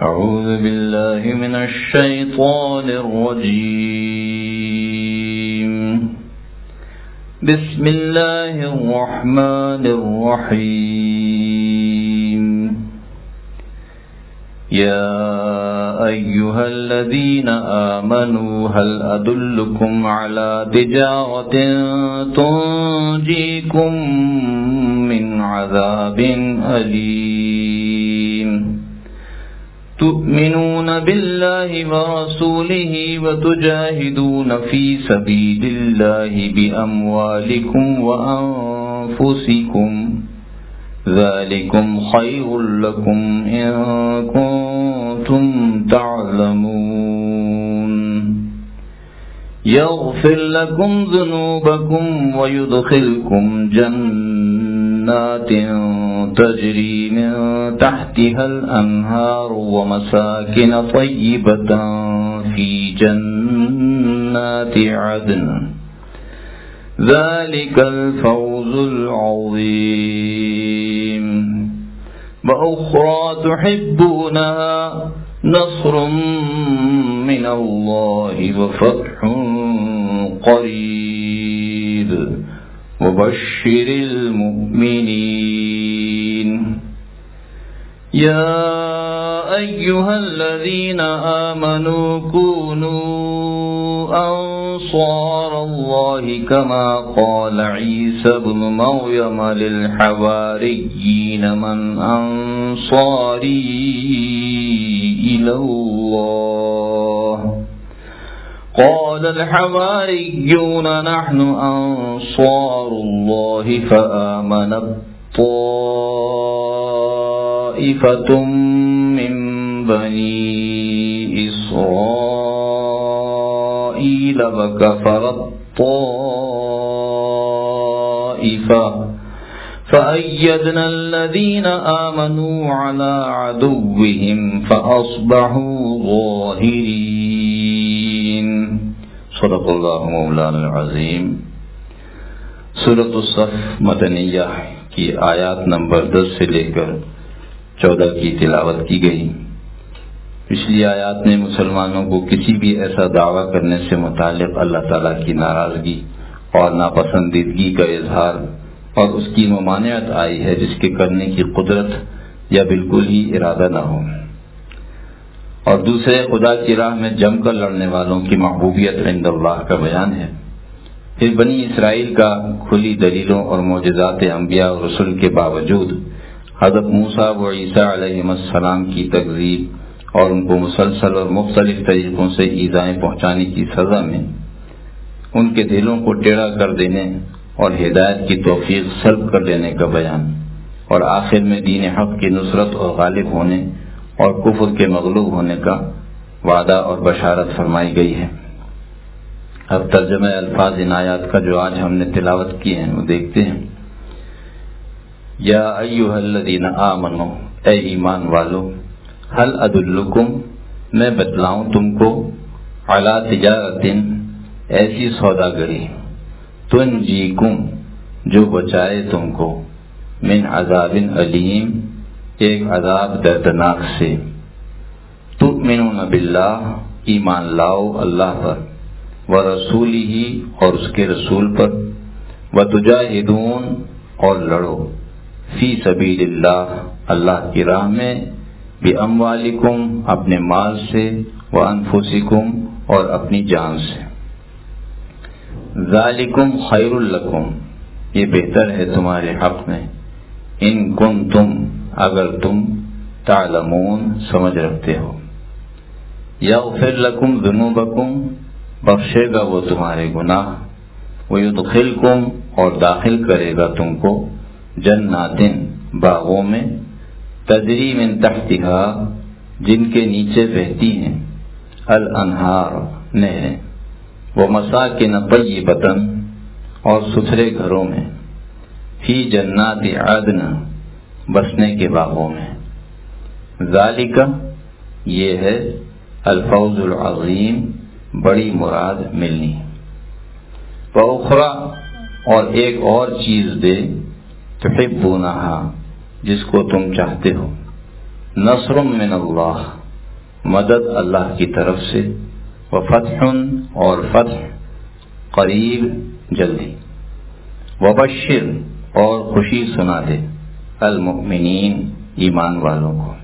أعوذ بالله من الشيطان الرجيم. بسم الله الرحمن الرحيم. يا أيها الذين آمنوا هل أدلكم على تجارة تنجيكم من عذاب أليم تؤمنون بالله ورسوله وتجاهدون في سبيل الله بأموالكم وأنفسكم ذلكم خير لكم إن كنتم تعلمون. يغفر لكم ذنوبكم ويدخلكم جنات تجري من تحتها الأنهار ومساكن طيبة في جنات عدن ذلك الفوز العظيم. وأخرى تحبونها نصر من الله وفتح قريب وبشر المؤمنين. يا أيها الذين آمنوا كونوا أنصار الله كما قال عيسى ابن مريم للحواريين من أنصاري إلى الله قال الحواريون نحن أنصار الله فآمنت طائفة من بني إسرائيل وكفرت طائفة فأيدنا الذين آمنوا على عدوهم فأصبحوا ظاهرين. صدق اللہ مولانا العظیم. سورۃ الصف مدنیہ کی آیات نمبر 10 سے لے کر 14 کی تلاوت کی گئی. پچھلی آیات میں مسلمانوں کو کسی بھی ایسا دعویٰ کرنے سے متعلق اللہ تعالیٰ کی ناراضگی اور ناپسندیدگی کا اظہار اور اس کی ممانعت آئی ہے جس کے کرنے کی قدرت یا بالکل ہی ارادہ نہ ہو، اور دوسرے خدا کی راہ میں جم کر لڑنے والوں کی محبوبیت عند اللہ کا بیان ہے. پھر بنی اسرائیل کا کھلی دلیلوں اور معجزات انبیاء اور رسل کے باوجود حضرت موسیٰ و عیسیٰ علیہم السلام کی تکذیب اور ان کو مسلسل اور مختلف طریقوں سے ایذائیں پہنچانے کی سزا میں ان کے دلوں کو ٹیڑھا کر دینے اور ہدایت کی توفیق سلب کر لینے کا بیان، اور آخر میں دین حق کی نصرت اور غالب ہونے اور کفر کے مغلوب ہونے کا وعدہ اور بشارت فرمائی گئی ہے. اب ترجمہ الفاظ ان آیات کا جو آج ہم نے تلاوت کی ہیں وہ دیکھتے ہیں. یا ایھا الذین آمنو، اے ایمان والو، هل ادلکم، میں بتلاؤں تم کو، علی تجارت، ایسی سوداگری، تنجیکم، جو بچائے تم کو، من عذاب علیم، ایک عذاب دردناک سے، تؤمنون باللہ، ایمان لاؤ اللہ پر، ورسولہ، اور اس کے رسول پر، وتجاہدون، اور لڑو، فی سبیل اللہ، اللہ کی راہ میں، باموالکم، اپنے مال سے، وانفسکم، اور اپنی جان سے. ذالکم خیر لکم، یہ بہتر ہے تمہارے حق میں، ان کنتم، اگر تم، تعلمون، سمجھ رکھتے ہو. یغفر لکم ذنوبکم، بخشے گا وہ تمہارے گناہ، ویدخلکم، اور داخل کرے گا تم کو، جنات، باغوں میں، تجری من تحتہا، جن کے نیچے بہتی ہیں، الانہار، نہریں، ومساکن طیبۃ، اور ستھرے گھروں میں، فی جنات عدن، بسنے کے باغوں میں. ذالک، یہ ہے الفوز العظیم، بڑی مراد ملنی. وأخرى، اور ایک اور چیز دے، تحبونہا، جس کو تم چاہتے ہو، نصر من اللہ، مدد اللہ کی طرف سے، وفتح اور فتح قریب جلدی، وبشر اور خوشی سنا دے المؤمنین ایمان والوں کو،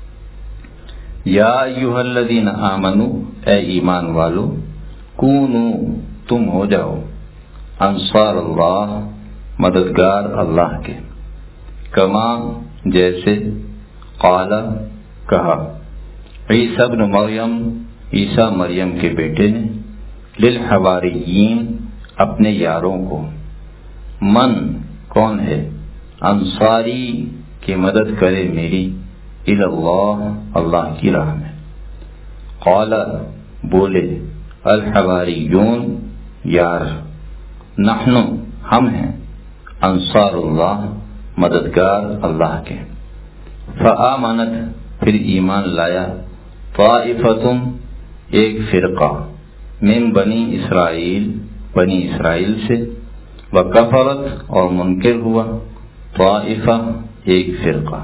یا ایھا الذین آمنوا اے ایمان والو، کونو تم ہو جاؤ، انصار اللہ مددگار اللہ کے، کما جیسے، قال کہا، عیسی ابن مریم عیسیٰ مریم کے بیٹے نے، للحواریین اپنے یاروں کو، من کون ہے، انصاری کی مدد کرے میری، الی اللہ اللہ کی راہ میں، قال بولے، الحواریون یار، نحن ہم ہیں، انصار اللہ مددگار اللہ کے، فآمنت پھر ایمان لایا، طائفتم ایک فرقہ، من بنی اسرائیل بنی اسرائیل سے، وکفرت اور منکر ہوا، طائفہ ایک فرقہ،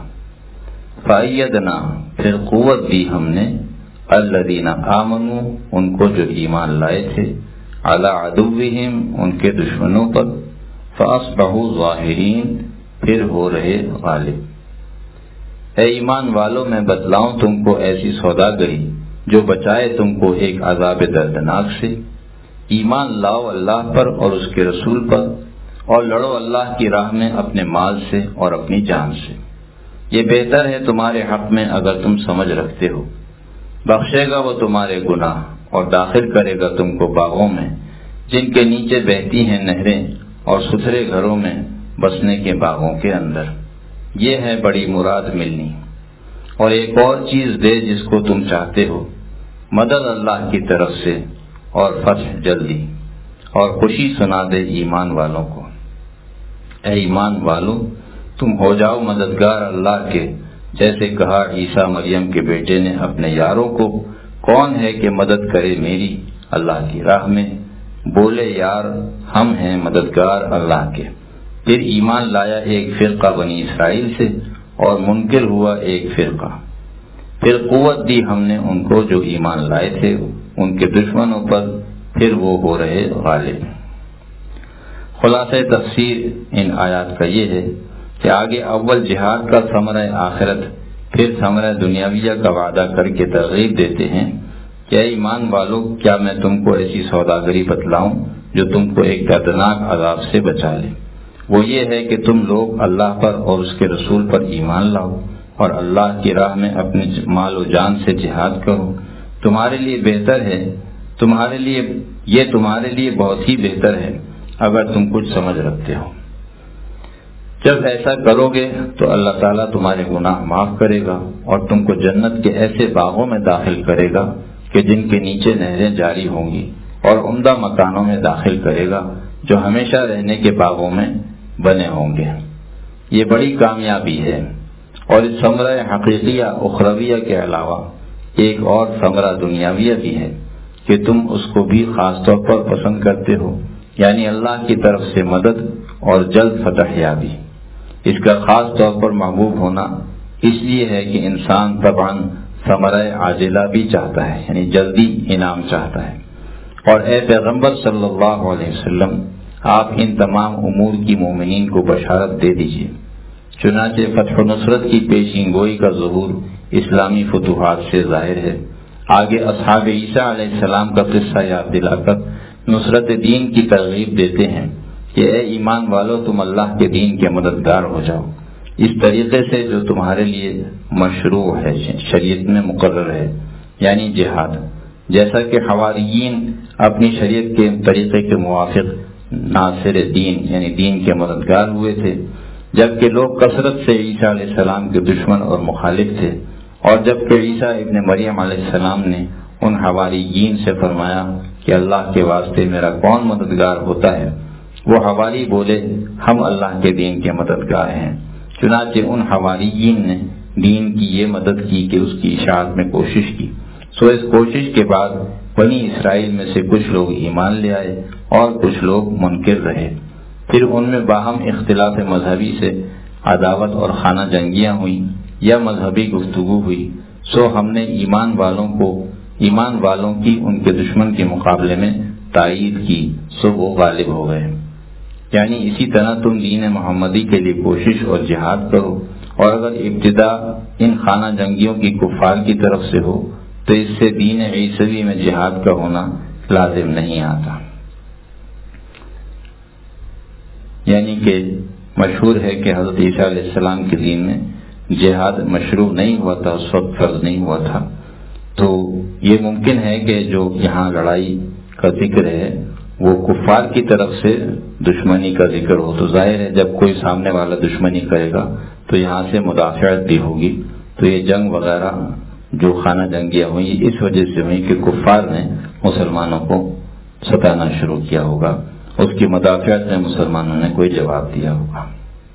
فأیدنا پھر قوت دی ہم نے، الذین آمنوا ان کو جو ایمان لائے تھے، علی عدوہم ان کے دشمنوں پر، فاصبحوا ظاہرین پھر ہو رہے غالب۔ اے ایمان والو میں بتلاؤں تم کو ایسی سوداگری جو بچائے تم کو ایک عذاب دردناک سے، ایمان لاؤ اللہ پر اور اس کے رسول پر، اور لڑو اللہ کی راہ میں اپنے مال سے اور اپنی جان سے، یہ بہتر ہے تمہارے حق میں اگر تم سمجھ رکھتے ہو، بخشے گا وہ تمہارے گناہ اور داخل کرے گا تم کو باغوں میں جن کے نیچے بہتی ہیں نہریں، اور ستھرے گھروں میں بسنے کے باغوں کے اندر، یہ ہے بڑی مراد ملنی۔ اور ایک اور چیز دے جس کو تم چاہتے ہو، مدد اللہ کی طرف سے اور فتح جلدی، اور خوشی سنا دے ایمان والوں کو، اے ایمان والو تم ہو جاؤ مددگار اللہ کے، جیسے کہا عیسیٰ مریم کے بیٹے نے اپنے یاروں کو، کون ہے کہ مدد کرے میری اللہ کی راہ میں، بولے یار ہم ہیں مددگار اللہ کے، پھر ایمان لایا ایک فرقہ بنی اسرائیل سے اور منکر ہوا ایک فرقہ، پھر قوت دی ہم نے ان کو جو ایمان لائے تھے ان کے دشمنوں پر، پھر وہ ہو رہے غالب۔ خلاصہ تفسیر ان آیات کا یہ ہے کہ آگے اول جہاد کا ثمرہ آخرت، پھر ثمرہ دنیاویہ کا وعدہ کر کے ترغیب دیتے ہیں کہ اے ایمان والو کیا میں تم کو ایسی سوداگری بتلاؤں جو تم کو ایک دردناک عذاب سے بچا لے، وہ یہ ہے کہ تم لوگ اللہ پر اور اس کے رسول پر ایمان لاؤ اور اللہ کی راہ میں اپنے مال و جان سے جہاد کرو، تمہارے لیے بہتر ہے، تمہارے لیے بہت ہی بہتر ہے اگر تم کچھ سمجھ رکھتے ہو۔ جب ایسا کرو گے تو اللہ تعالیٰ تمہارے گناہ معاف کرے گا اور تم کو جنت کے ایسے باغوں میں داخل کرے گا کہ جن کے نیچے نہریں جاری ہوں گی، اور عمدہ مکانوں میں داخل کرے گا جو ہمیشہ رہنے کے باغوں میں بنے ہوں گے۔ یہ بڑی کامیابی ہے۔ اور اس ثمرہ حقیقیہ اخرویہ کے علاوہ ایک اور ثمرہ دنیاویہ بھی ہے کہ تم اس کو بھی خاص طور پر پسند کرتے ہو، یعنی اللہ کی طرف سے مدد اور جلد فتح یابی۔ اس کا خاص طور پر محبوب ہونا اس لیے ہے کہ انسان طبعاً ثمرہ عاجلہ بھی چاہتا ہے، یعنی جلدی انعام چاہتا ہے۔ اور اے پیغمبر صلی اللہ علیہ وسلم آپ ان تمام امور کی مومنین کو بشارت دے دیجیے۔ چنانچہ فتح و نصرت کی پیشین گوئی کا ظہور اسلامی فتوحات سے ظاہر ہے۔ آگے اصحاب عیسیٰ علیہ السلام کا قصہ یاد دلا کر نصرت دین کی ترغیب دیتے ہیں کہ اے ایمان والو تم اللہ کے دین کے مددگار ہو جاؤ، اس طریقے سے جو تمہارے لیے مشروع ہے، شریعت میں مقرر ہے، یعنی جہاد، جیسا کہ حواریین اپنی شریعت کے طریقے کے موافق ناصر دین یعنی دین کے مددگار ہوئے تھے، جبکہ لوگ کثرت سے عیسیٰ علیہ السلام کے دشمن اور مخالف تھے، اور جبکہ عیسیٰ ابن مریم علیہ السلام نے ان حواریین سے فرمایا کہ اللہ کے واسطے میرا کون مددگار ہوتا ہے، وہ حواری بولے ہم اللہ کے دین کے مددگار ہیں۔ چنانچہ ان حواریین نے دین کی یہ مدد کی کہ اس کی اشاعت میں کوشش کی، سو اس کوشش کے بعد بنی اسرائیل میں سے کچھ لوگ ایمان لے آئے اور کچھ لوگ منکر رہے، پھر ان میں باہم اختلاف مذہبی سے عداوت اور خانہ جنگیاں ہوئیں یا مذہبی گفتگو ہوئی، سو ہم نے ایمان والوں کی ان کے دشمن کے مقابلے میں تائید کی، سو وہ غالب ہو گئے۔ یعنی اسی طرح تم دین محمدی کے لیے کوشش اور جہاد کرو، اور اگر ابتدا ان خانہ جنگیوں کی کفار کی طرف سے ہو تو اس سے دین عیسوی میں جہاد کا ہونا لازم نہیں آتا۔ یعنی کہ مشہور ہے کہ حضرت عیسیٰ علیہ السلام کے دین میں جہاد مشروع نہیں ہوا تھا، اس وقت فرض نہیں ہوا تھا۔ تو یہ ممکن ہے کہ جو یہاں لڑائی کا ذکر ہے وہ کفار کی طرف سے دشمنی کا ذکر ہو، تو ظاہر ہے جب کوئی سامنے والا دشمنی کرے گا تو یہاں سے مدافعت بھی ہوگی۔ تو یہ جنگ وغیرہ جو خانہ جنگیاں ہوئی اس وجہ سے ہوئی کہ کفار نے مسلمانوں کو ستانا شروع کیا ہوگا، اس کی مدافعت میں مسلمانوں نے کوئی جواب دیا ہوگا۔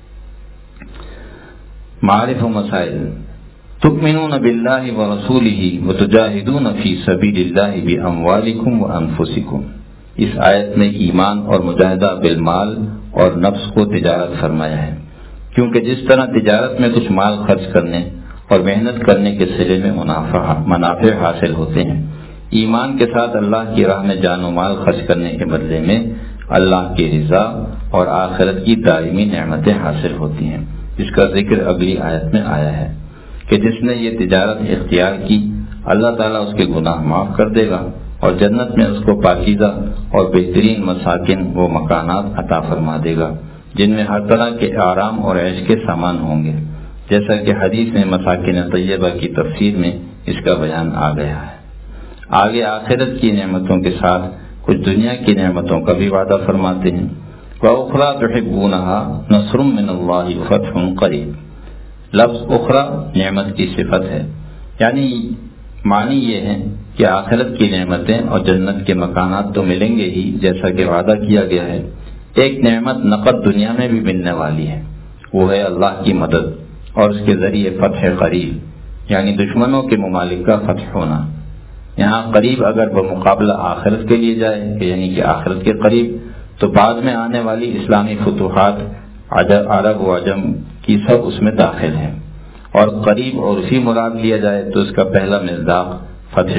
معارف و مسائل: تؤمنون باللہ ورسولہ وتجاہدون فی سبیل اللہ باموالکم وانفسکم۔ اس آیت میں ایمان اور مجاہدہ بالمال اور نفس کو تجارت فرمایا ہے، کیونکہ جس طرح تجارت میں کچھ مال خرچ کرنے اور محنت کرنے کے صلے میں منافع حاصل ہوتے ہیں، ایمان کے ساتھ اللہ کی راہ میں جان و مال خرچ کرنے کے بدلے میں اللہ کی رضا اور آخرت کی دائمی نعمتیں حاصل ہوتی ہیں، جس کا ذکر اگلی آیت میں آیا ہے کہ جس نے یہ تجارت اختیار کی اللہ تعالیٰ اس کے گناہ معاف کر دے گا اور جنت میں اس کو پاکیزہ اور بہترین مساکن و مکانات عطا فرما دے گا جن میں ہر طرح کے آرام اور عیش کے سامان ہوں گے، جیسا کہ حدیث میں مساکن طیبہ کی تفسیر میں اس کا بیان آ گیا ہے۔ آگے آخرت کی نعمتوں کے ساتھ کچھ دنیا کی نعمتوں کا بھی وعدہ فرماتے ہیں۔ وَأُخْرَى تُحِبُّونَهَا نَصْرٌ مِّنَ اللَّهِ وَفَتْحٌ قَرِيبٌ۔ لفظ اخرى نعمت کی صفت ہے، یعنی معنی یہ ہے کہ آخرت کی نعمتیں اور جنت کے مکانات تو ملیں گے ہی جیسا کہ وعدہ کیا گیا ہے، ایک نعمت نقد دنیا میں بھی ملنے والی ہے، وہ ہے اللہ کی مدد اور اس کے ذریعے فتح قریب، یعنی دشمنوں کے ممالک کا فتح ہونا۔ یہاں قریب اگر بمقابلہ آخرت کے لیے جائے یعنی کہ آخرت کے قریب، تو بعد میں آنے والی اسلامی فتوحات عرب و عجم کی سب اس میں داخل ہیں، اور قریب اور اسی مراد لیا جائے تو اس کا پہلا مصداق فتح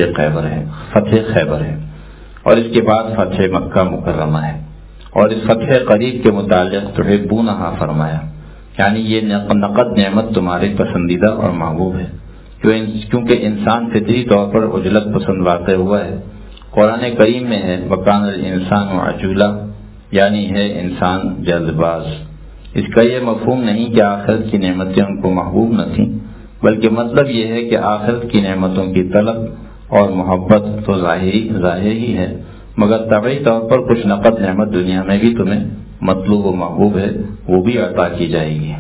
خیبر ہے، اور اس کے بعد فتح مکہ مکرمہ ہے، اور اس فتح قریب کے متعلق تحبونہا فرمایا، یعنی یہ نقد نعمت تمہارے پسندیدہ اور محبوب ہے، کیونکہ انسان فطری طور پر عجلت پسند واقع ہوا ہے۔ قرآن کریم میں ہے وَكَانَ الْإِنسَانُ عَجُولًا، یعنی ہے انسان جلد باز۔ اس کا یہ مفہوم نہیں کہ آخرت کی نعمتیں ان کو محبوب نہ تھیں، بلکہ مطلب یہ ہے کہ آخرت کی نعمتوں کی طلب اور محبت تو ظاہر ہی ہے، مگر طبعی طور پر کچھ نقد نعمت دنیا میں بھی تمہیں مطلوب و محبوب ہے، وہ بھی عطا کی جائے گی۔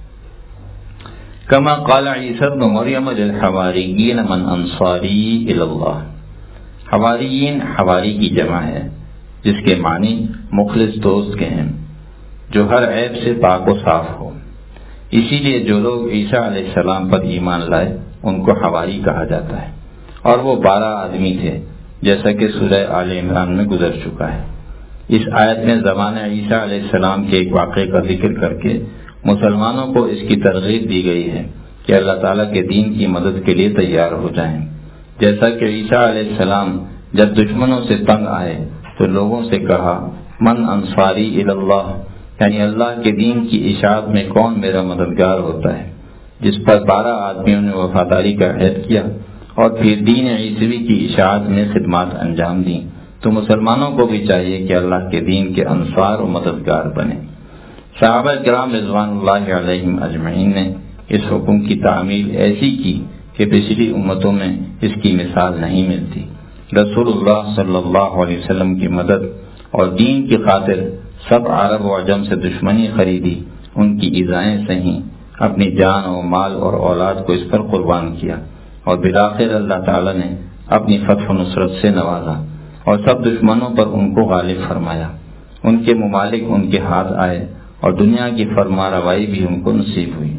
کما قال عیسی ابن مریم للحواریین من انصاری الی اللہ۔ حواریین حواری کی جمع ہے جس کے معنی مخلص دوست کے ہیں، جو ہر عیب سے پاک و صاف ہو۔ اسی لیے جو لوگ عیسیٰ علیہ السلام پر ایمان لائے ان کو حواری کہا جاتا ہے، اور وہ 12 آدمی تھے جیسا کہ سورہ آل عمران میں گزر چکا ہے۔ اس آیت میں زمانہ عیسیٰ علیہ السلام کے ایک واقعے کا ذکر کر کے مسلمانوں کو اس کی ترغیب دی گئی ہے کہ اللہ تعالیٰ کے دین کی مدد کے لیے تیار ہو جائیں، جیسا کہ عیسیٰ علیہ السلام جب دشمنوں سے تنگ آئے تو لوگوں سے کہا من انصاری الی اللہ، یعنی اللہ کے دین کی اشاعت میں کون میرا مددگار ہوتا ہے، جس پر 12 آدمیوں نے وفاداری کا عہد کیا اور پھر دین عیسوی کی اشاعت میں خدمات انجام دیں، تو مسلمانوں کو بھی چاہیے کہ اللہ کے دین کے انصار و مددگار بنیں۔ صحابہ کرام رضوان اللہ علیہم اجمعین نے اس حکم کی تعمیل ایسی کی کہ پچھلی امتوں میں اس کی مثال نہیں ملتی۔ رسول اللہ صلی اللہ علیہ وسلم کی مدد اور دین کی خاطر سب عرب و عجم سے دشمنی خریدی، ان کی ایذائیں سہیں، اپنی جان و مال اور اولاد کو اس پر قربان کیا، اور بالآخر اللہ تعالی نے اپنی فتح و نصرت سے نوازا اور سب دشمنوں پر ان کو غالب فرمایا، ان کے ممالک ان کے ہاتھ آئے اور دنیا کی فرما روائی بھی ان کو نصیب ہوئی۔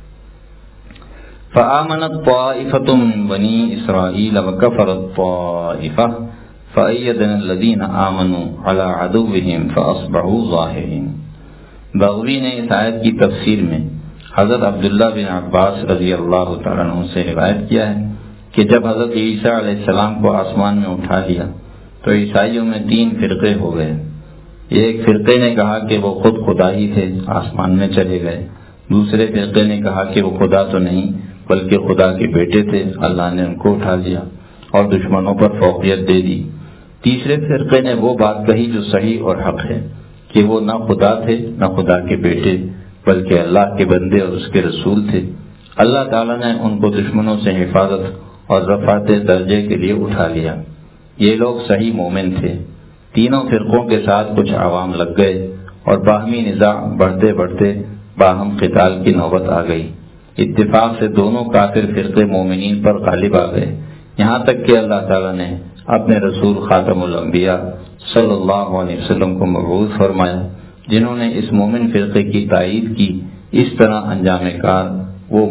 فآمنت طائفة من بنی اسرائیل وکفرت طائفة فأیدنا الذین آمنوا علی عدوهم فاصبحوا ظاہرین۔ بغوی نے اس آیت کی تفسیر میں حضرت عبداللہ بن عباس رضی اللہ تعالیٰ عنہ سے روایت کیا ہے کہ جب حضرت عیسیٰ علیہ السلام کو آسمان میں اٹھا لیا تو عیسائیوں میں 3 فرقے ہو گئے۔ ایک فرقے نے کہا کہ وہ خود خدا ہی تھے، آسمان میں چلے گئے۔ دوسرے فرقے نے کہا کہ وہ خدا تو نہیں بلکہ خدا کے بیٹے تھے، اللہ نے ان کو اٹھا لیا اور دشمنوں پر فوقیت دے دی۔ تیسرے فرقے نے وہ بات کہی جو صحیح اور حق ہے کہ وہ نہ خدا تھے نہ خدا کے بیٹے بلکہ اللہ کے بندے اور اس کے رسول تھے۔ اللہ تعالیٰ نے ان کو دشمنوں سے حفاظت اور رفعت درجے کے لیے اٹھا لیا۔ یہ لوگ صحیح مومن تھے۔ تینوں فرقوں کے ساتھ کچھ عوام لگ گئے اور باہمی نزاع بڑھتے بڑھتے باہم قتال کی نوبت آ گئی۔ اتفاق سے دونوں کافر فرقے مومنین پر غالب آ گئے، یہاں تک کہ اللہ تعالیٰ نے اپنے رسول خاتم الانبیاء صلی اللہ علیہ وسلم کو مبعوث فرمایا، جنہوں نے اس مومن فرقے کی تائید کی۔ اس طرح انجام کار وہ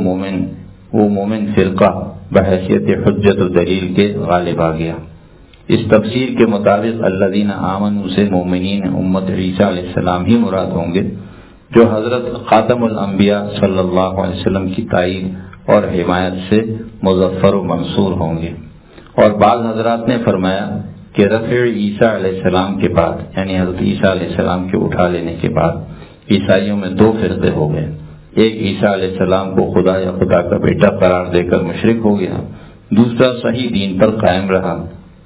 مومن فرقہ بحیثیت حجت و دلیل کے غالب آ گیا۔ اس تفسیر کے مطابق الذین آمنوا سے مومنین امت عیسیٰ علیہ السلام ہی مراد ہوں گے، جو حضرت خاتم الانبیاء صلی اللہ علیہ وسلم کی تائید اور حمایت سے مظفر و منصور ہوں گے۔ اور بعض حضرات نے فرمایا کہ رفع عیسیٰ علیہ السلام کے بعد، یعنی حضرت عیسیٰ علیہ السلام کے اٹھا لینے کے بعد عیسائیوں میں 2 فرقے ہو گئے۔ ایک عیسیٰ علیہ السلام کو خدا یا خدا کا بیٹا قرار دے کر مشرک ہو گیا، دوسرا صحیح دین پر قائم رہا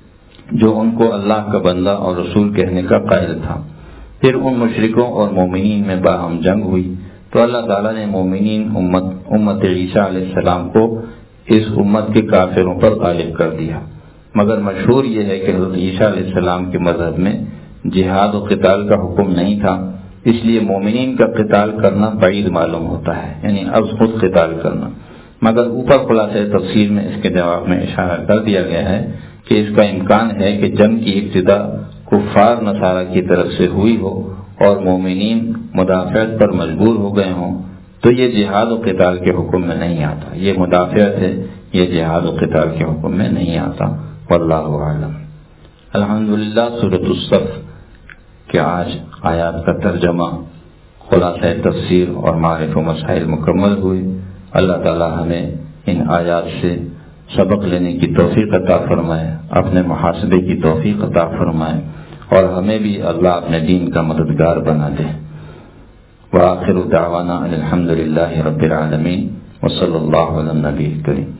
جو ان کو اللہ کا بندہ اور رسول کہنے کا قائل تھا۔ پھر ان مشرکوں اور مومنین میں باہم جنگ ہوئی تو اللہ تعالیٰ نے مومنین امت عیسیٰ علیہ السلام کو اس امت کے کافروں پر غالب کر دیا۔ مگر مشہور یہ ہے کہ حضرت عیسیٰ علیہ السلام کے مذہب میں جہاد و قتال کا حکم نہیں تھا، اس لیے مومنین کا قتال کرنا بعید معلوم ہوتا ہے، یعنی اب خود قتال کرنا۔ مگر اوپر خلاصہ تفسیر میں اس کے جواب میں اشارہ کر دیا گیا ہے کہ اس کا امکان ہے کہ جنگ کی ابتدا کفار نصارہ کی طرف سے ہوئی ہو اور مومنین مدافعت پر مجبور ہو گئے ہوں، تو یہ جہاد و قتال کے حکم میں نہیں آتا۔ یہ مدافعت ہے، یہ جہاد و قتال کے حکم میں نہیں آتا۔ واللہ اعلم۔ الحمدللہ سورۃ الصف کے آج آیات کا ترجمہ، خلاصہ تفسیر اور معرف و مسائل مکمل ہوئے۔ اللہ تعالی ہمیں ان آیات سے سبق لینے کی توفیق عطا فرمائے، اپنے محاسبے کی توفیق عطا فرمائے، اور ہمیں بھی اللہ اپنے دین کا مددگار بنا دے۔ وآخر دعوانا الحمدللہ رب العالمین وصلی اللہ علی النبی الکریم۔